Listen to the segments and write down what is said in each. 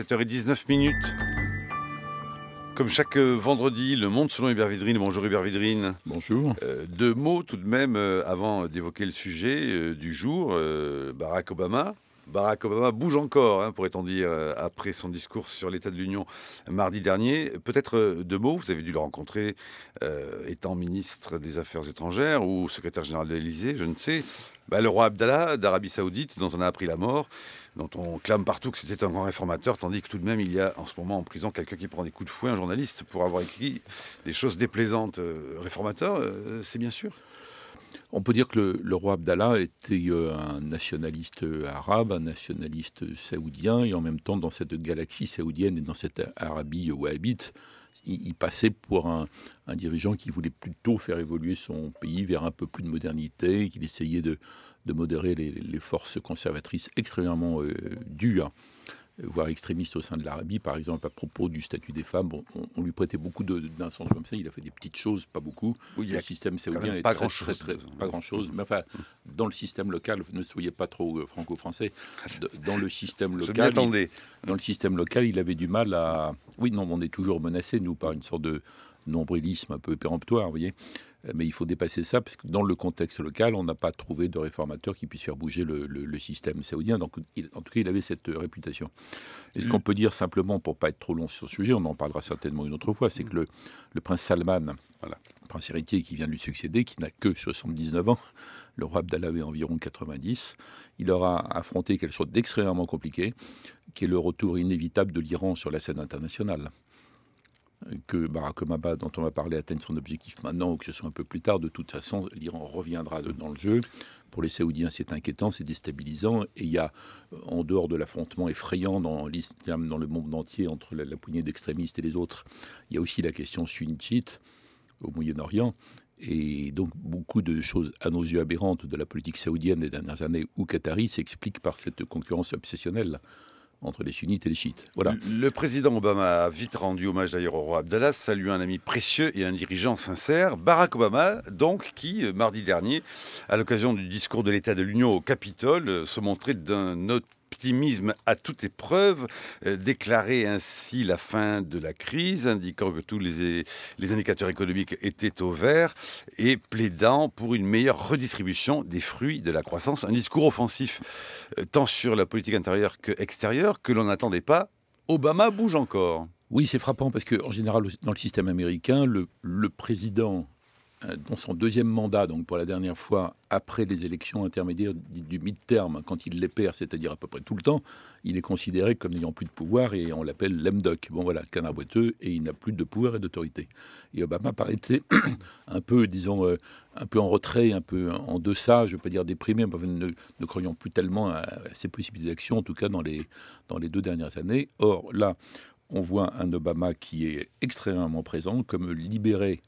7h19. Comme chaque vendredi, le monde selon Hubert Védrine. Bonjour Hubert Védrine. Bonjour. Deux mots tout de même avant d'évoquer le sujet du jour. Barack Obama. Barack Obama bouge encore, pourrait-on dire, après son discours sur l'état de l'Union mardi dernier. Peut-être deux mots, vous avez dû le rencontrer étant ministre des Affaires étrangères ou secrétaire général de l'Élysée, je ne sais. Le roi Abdallah d'Arabie Saoudite, dont on a appris la mort, dont on clame partout que c'était un grand réformateur, tandis que tout de même, il y a en ce moment en prison quelqu'un qui prend des coups de fouet, un journaliste, pour avoir écrit des choses déplaisantes. Réformateur, c'est bien sûr. On peut dire que le roi Abdallah était un nationaliste arabe, un nationaliste saoudien, et en même temps, dans cette galaxie saoudienne et dans cette Arabie wahhabite, il passait pour un dirigeant qui voulait plutôt faire évoluer son pays vers un peu plus de modernité, qu'il essayait de modérer les forces conservatrices extrêmement dures, voire extrémistes au sein de l'Arabie. Par exemple, à propos du statut des femmes, on lui prêtait beaucoup d'incenses comme ça. Il a fait des petites choses, pas beaucoup. Oui, le système saoudien est pas grand-chose. Mais enfin, dans le système local, ne soyez pas trop franco-français. Dans le système local, il avait du mal à... Oui, non, on est toujours menacé, nous, par une sorte de nombrilisme un peu péremptoire, vous voyez. Mais il faut dépasser ça, parce que dans le contexte local, on n'a pas trouvé de réformateur qui puisse faire bouger le système saoudien. Donc, en tout cas, il avait cette réputation. Et ce qu'on peut dire simplement, pour ne pas être trop long sur ce sujet, on en parlera certainement une autre fois, c'est que le prince Salman, le prince héritier qui vient de lui succéder, qui n'a que 79 ans, le roi Abdallah avait environ 90, il aura affronté quelque chose d'extrêmement compliqué, qui est le retour inévitable de l'Iran sur la scène internationale. Que Barack Obama, dont on va parler, atteigne son objectif maintenant ou que ce soit un peu plus tard, de toute façon, l'Iran reviendra dans le jeu. Pour les Saoudiens, c'est inquiétant, c'est déstabilisant. Et il y a, en dehors de l'affrontement effrayant dans l'islam, dans le monde entier, entre la poignée d'extrémistes et les autres, il y a aussi la question sunnite au Moyen-Orient. Et donc, beaucoup de choses, à nos yeux, aberrantes de la politique saoudienne des dernières années ou qatari s'expliquent par cette concurrence obsessionnelle entre les sunnites et les chiites. Voilà. Le président Obama a vite rendu hommage d'ailleurs au roi Abdallah, saluant un ami précieux et un dirigeant sincère, Barack Obama, donc, qui, mardi dernier, à l'occasion du discours de l'état de l'Union au Capitole, se montrait d'un optimisme à toute épreuve, déclarait ainsi la fin de la crise, indiquant que tous les indicateurs économiques étaient au vert et plaidant pour une meilleure redistribution des fruits de la croissance. Un discours offensif tant sur la politique intérieure que extérieure que l'on n'attendait pas. Obama bouge encore. Oui, c'est frappant parce qu'en général, dans le système américain, le président, dans son deuxième mandat, donc pour la dernière fois, après les élections intermédiaires du mid-term, quand il les perd, c'est-à-dire à peu près tout le temps, il est considéré comme n'ayant plus de pouvoir et on l'appelle l'M-Doc. Bon voilà, canard boiteux, et il n'a plus de pouvoir et d'autorité. Et Obama paraissait un peu, disons, un peu en retrait, un peu en deçà, je ne veux pas dire déprimé, mais ne croyant plus tellement à ses possibilités d'action, en tout cas dans les 2 dernières années. Or, là, on voit un Obama qui est extrêmement présent, comme libéré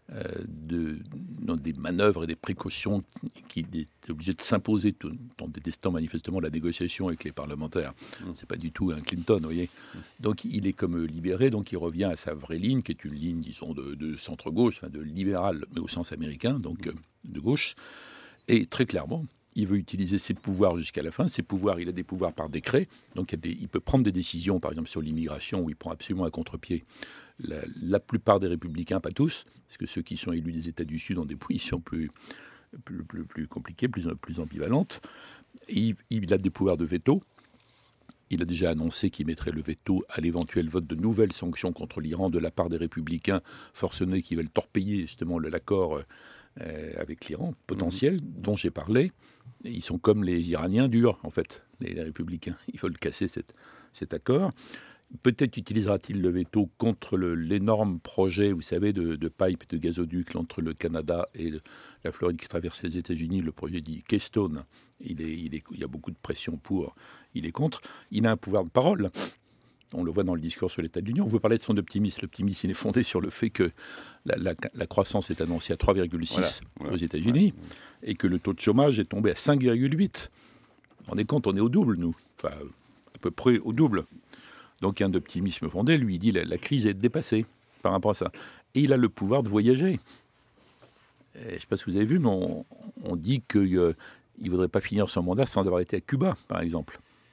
des manœuvres et des précautions qu'il est obligé de s'imposer, en détestant manifestement la négociation avec les parlementaires. C'est pas du tout un Clinton, vous voyez. Donc il est comme libéré, donc il revient à sa vraie ligne, qui est une ligne, disons, de centre-gauche, enfin de libéral, mais au sens américain, donc de gauche. Et très clairement, il veut utiliser ses pouvoirs jusqu'à la fin. Ses pouvoirs, il a des pouvoirs par décret. Donc il peut prendre des décisions, par exemple sur l'immigration, où il prend absolument à contre-pied la plupart des républicains, pas tous, parce que ceux qui sont élus des États du Sud ont des positions plus compliquées, plus ambivalentes. Et il a des pouvoirs de veto. Il a déjà annoncé qu'il mettrait le veto à l'éventuel vote de nouvelles sanctions contre l'Iran de la part des républicains forcenés qui veulent torpiller justement l'accord avec l'Iran potentiel dont j'ai parlé. Et ils sont comme les Iraniens durs, en fait, les républicains. Ils veulent casser cet accord. Peut-être utilisera-t-il le veto contre l'énorme projet, vous savez, de pipe de gazoduc entre le Canada et la Floride qui traverse les États-Unis, le projet dit Keystone. Il y a beaucoup de pression pour. Il est contre. Il a un pouvoir de parole. On le voit dans le discours sur l'état de l'Union. On veut parler de son optimisme. L'optimisme, il est fondé sur le fait que la croissance est annoncée à 3,6 aux États-Unis et que le taux de chômage est tombé à 5,8. Vous vous rendez compte, on est au double, nous. Enfin, à peu près au double. Donc, un optimisme fondé, lui, il dit la crise est dépassée par rapport à ça. Et il a le pouvoir de voyager. Je ne sais pas si vous avez vu, mais on dit qu'il ne voudrait pas finir son mandat sans avoir été à Cuba, par exemple.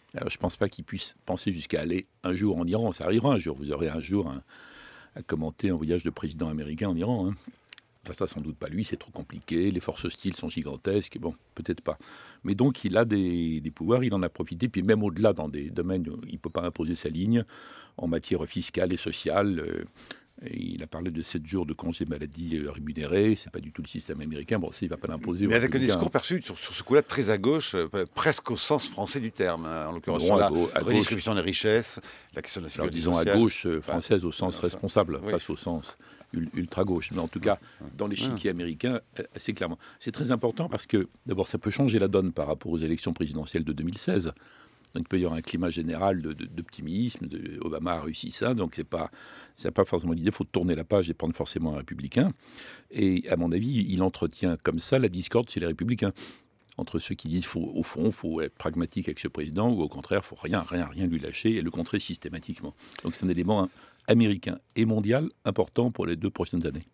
Alors, je ne pense pas qu'il puisse penser jusqu'à aller un jour en Iran. Ça arrivera un jour. Vous aurez un jour à commenter un voyage de président américain en Iran. Hein. Ça, sans doute pas lui, c'est trop compliqué. Les forces hostiles sont gigantesques. Bon, peut-être pas. Mais donc, il a des pouvoirs, il en a profité. Puis même au-delà, dans des domaines où il ne peut pas imposer sa ligne, en matière fiscale et sociale. Et il a parlé de 7 jours de congé maladie rémunérés. C'est pas du tout le système américain. Bon, ça, il ne va pas l'imposer. Mais avec un discours perçu sur ce coup-là très à gauche, presque au sens français du terme. Hein, en l'occurrence, sur la redistribution des richesses, la question de la sécurité sociale. Disons à gauche française au sens responsable, pas au sens ultra-gauche. Mais en tout cas, dans l'échiquier américain, assez clairement. C'est très important parce que, d'abord, ça peut changer la donne par rapport aux élections présidentielles de 2016. Donc il peut y avoir un climat général d'optimisme. Obama a réussi ça, donc c'est pas forcément l'idée. Il faut tourner la page et prendre forcément un républicain. Et à mon avis, il entretient comme ça la discorde chez les républicains. Entre ceux qui disent au fond, il faut être pragmatique avec ce président, ou au contraire, il ne faut rien lui lâcher, et le contrer systématiquement. Donc c'est un élément américain et mondial important pour les 2 prochaines années.